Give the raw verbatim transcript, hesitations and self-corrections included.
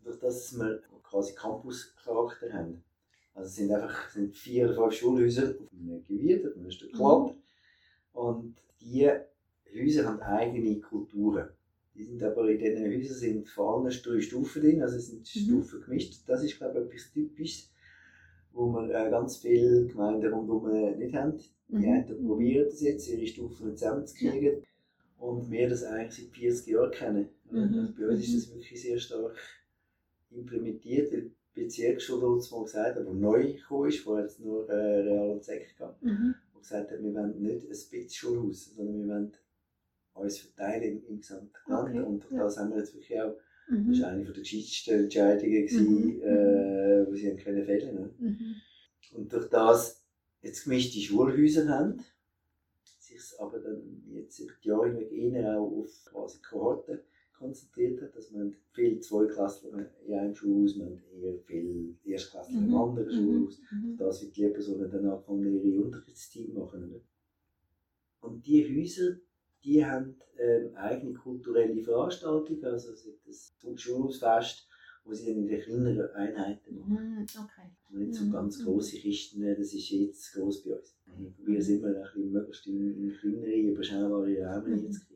durch das, dass wir quasi Campus-Charakter haben. Also es sind einfach es sind vier oder fünf Schulhäuser auf einem Gebiet, auf einem Stück Land. Und diese Häuser haben eigene Kulturen. Die sind aber in diesen Häusern sind vor allem drei Stufen drin, also es sind mhm. Stufen gemischt. Das ist, glaube ich, etwas Typisches, wo wir äh, ganz viele Gemeinden rundherum nicht haben. Die mhm. einen probieren das jetzt, ihre Stufen zusammenzukriegen. Und wir das eigentlich seit vierzig Jahren kennen. Mhm. Also bei uns ist das wirklich sehr stark implementiert, weil die Bezirksschule uns mal gesagt hat, aber neu gekommen ist, vorher jetzt nur äh, Real und Sek gegangen, mhm. und gesagt hat, wir wollen nicht ein Spitzschulhaus, sondern wir wollen uns verteilen im, im gesamten Land. Okay. Und durch das haben wir jetzt wirklich auch, mhm. das war eine der gescheitsten Entscheidungen, gewesen, mhm. äh, die sie haben können fällen. Ne? Mhm. Und durch das jetzt gemischte Schulhäuser haben, sich aber dann jetzt über die Jahre hinweg eher auch auf quasi Kohorten konzentriert hat, dass man viele Zweiklässler in einem Schulhaus, man eher viele Erstklässler mhm. in einem anderen Schulhaus, mhm. das wird die Lehrpersonen dann anfangen, ihre Unterrichtszeit machen. Oder? Und diese Häuser, die haben ähm, eigene kulturelle Veranstaltungen, also es ist das Schulhausfest, wo sie dann in den kleineren Einheiten machen. Mhm. Okay. Nicht so ganz grosse Kisten, das ist jetzt gross bei uns. Wir probieren es immer ein bisschen möglichst in, in kleinere, überschaubare Rahmen mhm. zu kriegen.